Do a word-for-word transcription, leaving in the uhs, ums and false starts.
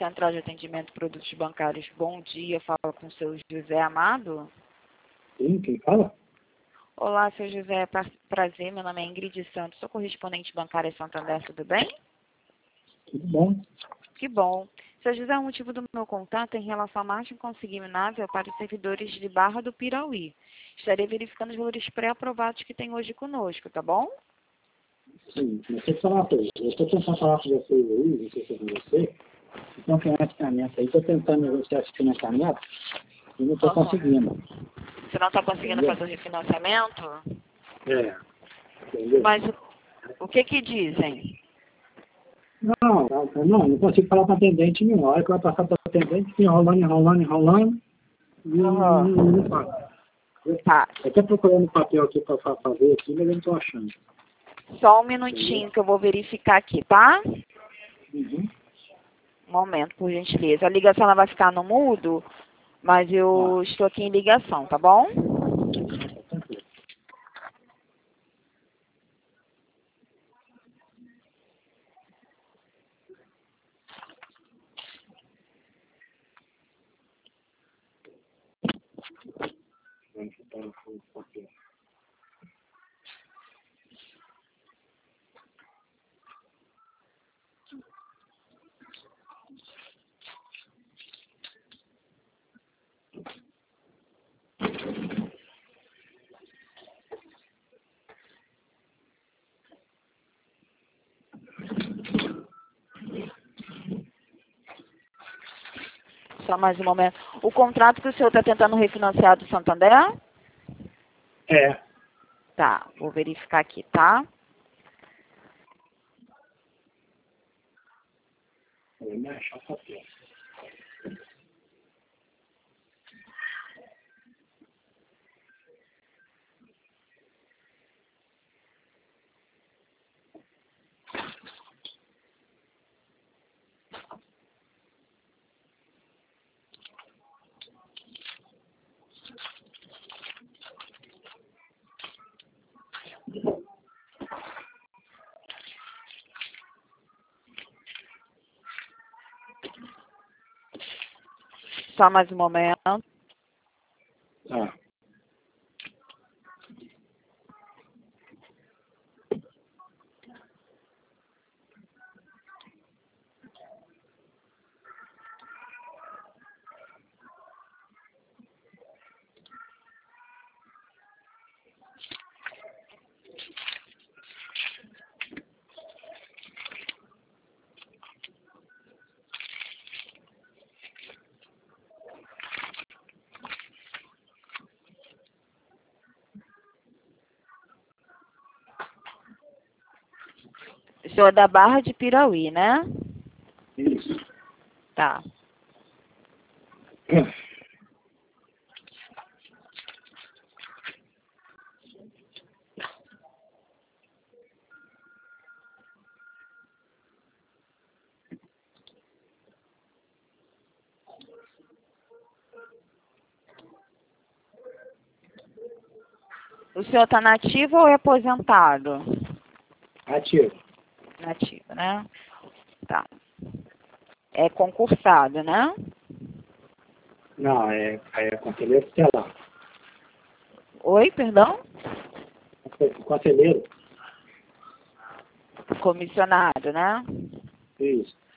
Central de Atendimento e Produtos Bancários. Bom dia, fala com o seu José Amado. Sim, quem fala? Olá, seu José, pra- prazer, meu nome é Ingrid Santos, sou correspondente bancária Santander, tudo bem? Tudo bom? Que bom. Seu José, o motivo do meu contato é em relação à margem consignável para os servidores de Barra do Pirauí. Estarei verificando os valores pré-aprovados que tem hoje conosco, tá bom? Sim, mas deixa eu falar uma coisa. Eu estou tentando falar com vocês aí, não sei se é com você. Então, financiamento aí, estou tentando negociar esse financiamento e não estou Aham. conseguindo. Você não está conseguindo Entendeu? fazer o refinanciamento? É, entendeu? Mas o, o que que dizem? Não, não, não, não consigo falar com atendente nenhum. A hora que vai passar para atendente, fica enrolando, enrolando, enrolando, e não, não, Aham. não passa. Tá, Eu estou procurando um papel aqui para fazer aqui, mas eu não estou achando. só um minutinho que eu vou verificar aqui, tá? Uhum. Um momento, por gentileza. A ligação ela vai ficar no mudo, mas Ah, eu estou aqui em ligação, tá bom? tá tranquilo. Vamos para o papel. Só mais um momento. O contrato que o senhor está tentando refinanciar do Santander? É. Tá, vou verificar aqui, tá? Eu vou me achar o papel. Só mais um momento. Tá. O senhor é da Barra de Pirauí, né? Isso. Tá. O senhor está nativo ou é aposentado? Ativo. Nativo, né? Tá. É concursado, né? Não, é, é conselheiro estelar. Oi, perdão? Conselheiro. Comissionado, né? Isso.